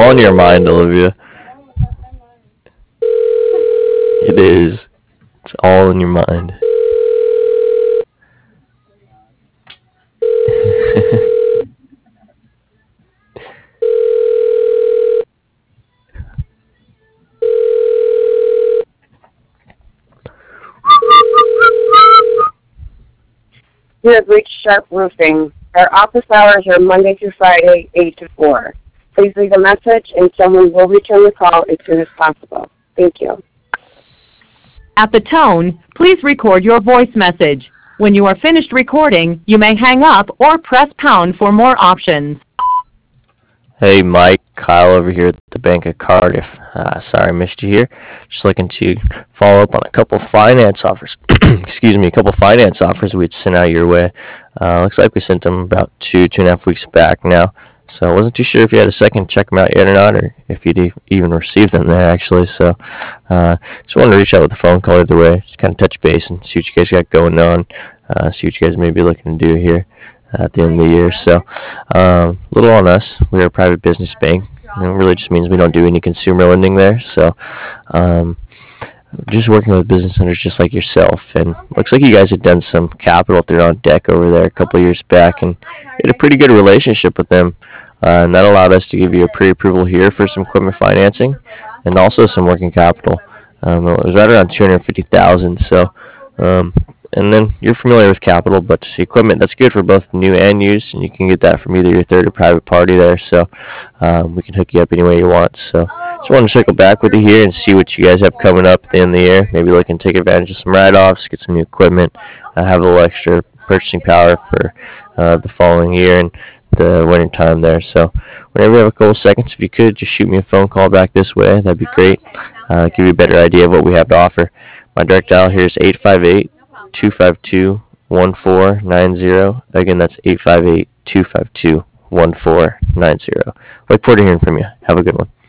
all in your mind, Olivia. It is. It's all in your mind. You have reached Sharp Roofing. Our office hours are Monday through Friday, 8 to 4. Please leave a message and someone will return the call as soon as possible. Thank you. At the tone, please record your voice message. When you are finished recording, you may hang up or press pound for more options. Hey Mike, Kyle over here at the Bank of Cardiff. Sorry I missed you here. Just looking to follow up on a couple finance offers. Excuse me, a couple finance offers we'd sent out your way. Looks like we sent them about 2.5 weeks back now. So I wasn't too sure if you had a second to check them out yet or not, or if you'd even received them there actually. So just wanted to reach out with a phone call either way, just kind of touch base and see what you guys got going on, see what you guys may be looking to do here at the end of the year. So little on us. We're a private business bank. It really just means we don't do any consumer lending there. So just working with business owners just like yourself. And looks like you guys had done some capital through on deck over there a couple of years back, and had a pretty good relationship with them. And that allowed us to give you a pre-approval here for some equipment financing and also some working capital. It was right around 250,000. So and then you're familiar with capital, but the equipment, that's good for both new and used, and you can get that from either your third or private party there. So we can hook you up any way you want. So just wanted to circle back with you here and see what you guys have coming up at the end of the year. Maybe looking to take advantage of some write-offs, get some new equipment, have a little extra purchasing power for the following year and the winter time there. So whenever you have a couple seconds, if you could just shoot me a phone call back this way, that'd be great. Give you a better idea of what we have to offer. My direct dial here is 858-252-1490. Again, that's 858-252-1490. Look forward to hearing from you. Have a good one.